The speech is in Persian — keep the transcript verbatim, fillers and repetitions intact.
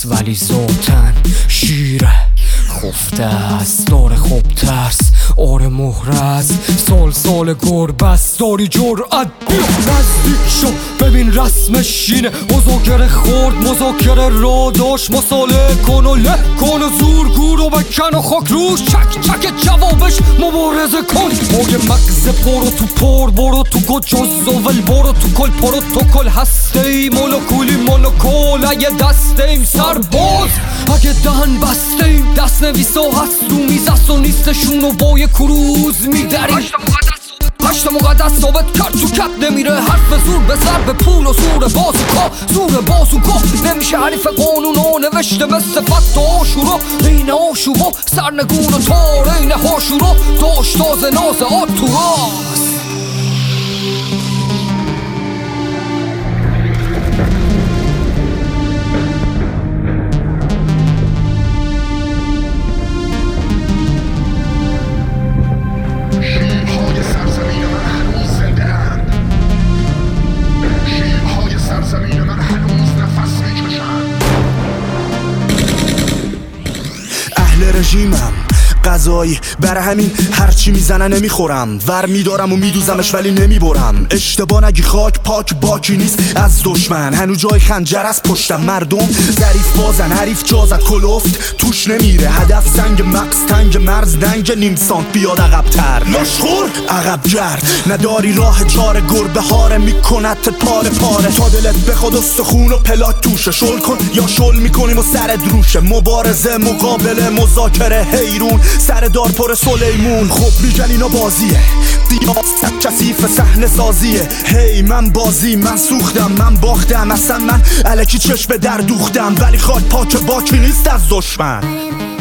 است ولی ذاتن شیره خفته است، داره خوب ترس آره مهره است، سال سال گربه است، داری جرأت بیا نزدیک شو ببین رسمش اینه، مذاکره خورد مذاکره را داشت، مساله کن و له کن و زور گور و بکن و خاک روش چک چک جوابش مبارزه کن. مای مغز پرو تو پر برو تو گو جزول برو تو کل پرو تو کل هسته ای مولکولی مونوکول، اگه دسته ایم سرباز اگه دهن بسته ایم دست نویسا هست رو میز است و نیستشون و با یه کروز میدریم. هشت مقدس ثابت کرد تو کت نمیره حرف زور به سر به پول و زور بازو کا زور بازو کا نمیشه حریف قانون و نوشته مثل فت و آشورا این آشوب و سرنگون و تار این هاشورا داشت تازه ناز آتوراست. رژیمم غذایی بر همین هرچی میزنه نمیخورم، ور میدارم و میدوزمش ولی نمیبرم. اشتباه نگی خاک پاک باکی نیست از دشمن، هنو جای خنجر از پشتم. مردم ظریف بازن حریف جازت کلفت توش نمیره، هدف سنگ مقص تنگ مرز دنگ نیم سانت بیاد عقب‌تر لاشخور عقب گرد نداری راه جار گربه هاره میکنت پاره پاره تا دلت بخواد استخون و پلاک توشه. شل کن یا شل میکنیم و سرت روشه، مبارزه مقابله مذاکره حیرون سر دار پر سلیمون. خب میگن اینا بازیه دیاست کثیف صحنه سازیه، هی من بازی من سوختم من باختم اصلا من الکی چشم در دوختم، ولی خاک پاک باکی نیست از دشمن.